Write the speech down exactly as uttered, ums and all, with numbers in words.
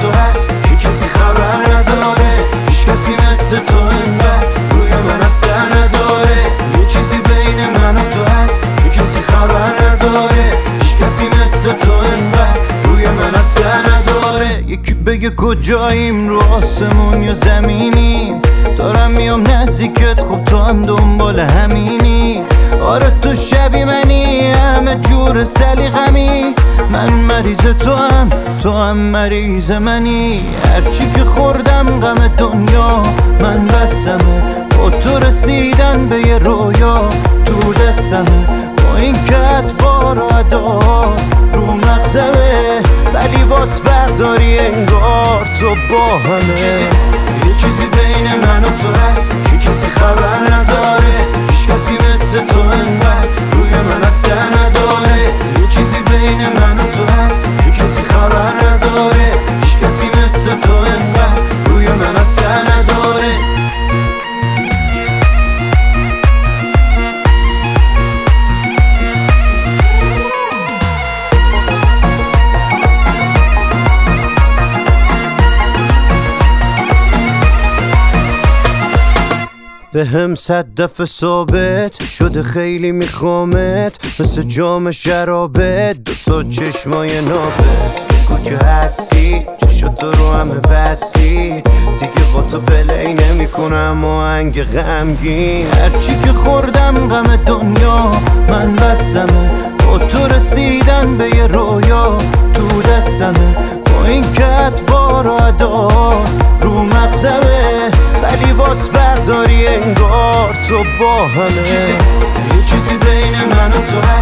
تو هست که کسی خبر نداره، هیچ کسی مثل تو انقدر روی من اثر نداره. یه چیزی بین من و تو هست که کسی خبر نداره، هیچ کسی مثل تو انقدر روی من اثر نداره. یکی بگه کجاییم، رو آسمون یا زمینیم، دارم میام نزدیکت، خب تو هم دنبال همینی. آره تو شبی منی، همه جور سلیقمی، من مریض تو هم تو هم مریض منی. هرچی که خوردم غم دنیا من بستمه، با تو رسیدن به یه رویا تو دستمه. با این که اطوار و ادا رو مغزمه، ولی باز برداری انگار تو با همه. یه چیزی بین من و تو هست که کسی خبر نداره، هیچ کسی مثل تو انقدر روی من اثر نداره. یه چیزی بین من و تو هست که کسی خبر نداره، هیچ کسی مثل تو انقدر روی من اثر نداره. به هم صد دفعه ثابت شده خیلی میخوامت، مثل جام شرابت دوتا چشمای نابت. بگو که هستی، چشاتو رو همه بستی، دیگه با تو پلی نمی کنم آهنگ غمگین. هرچی که خوردم غم دنیا من بستمه، با تو رسیدن به یه رویا تو دستمه. با این که اطوار و ادا رو مغزمه، ولی باز برداری انگار تو با همه. یه چیزی بین من و تو